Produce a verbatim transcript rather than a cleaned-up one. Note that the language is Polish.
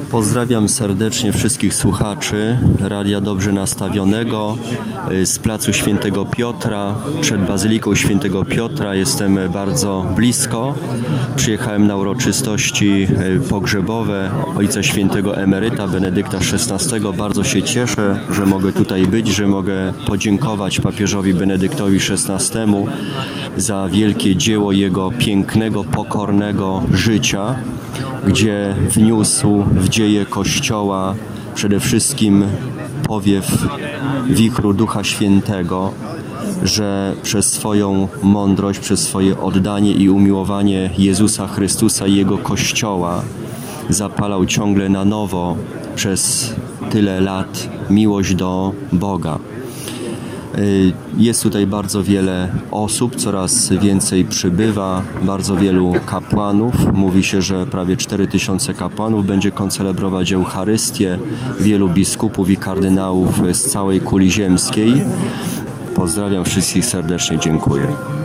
Pozdrawiam serdecznie wszystkich słuchaczy Radia Dobrze Nastawionego z placu Świętego Piotra, przed Bazyliką Świętego Piotra. Jestem bardzo blisko. Przyjechałem na uroczystości pogrzebowe Ojca Świętego Emeryta Benedykta szesnastego. Bardzo się cieszę, że mogę tutaj być, że mogę podziękować papieżowi Benedyktowi szesnastemu za wielkie dzieło jego pięknego, pokornego życia, gdzie wniósł w dzieje Kościoła przede wszystkim powiew wichru Ducha Świętego, że przez swoją mądrość, przez swoje oddanie i umiłowanie Jezusa Chrystusa i Jego Kościoła zapalał ciągle na nowo przez tyle lat miłość do Boga. Jest tutaj bardzo wiele osób, coraz więcej przybywa, bardzo wielu kapłanów. Mówi się, że prawie cztery tysiące kapłanów będzie koncelebrować Eucharystię, wielu biskupów i kardynałów z całej kuli ziemskiej. Pozdrawiam wszystkich serdecznie, dziękuję.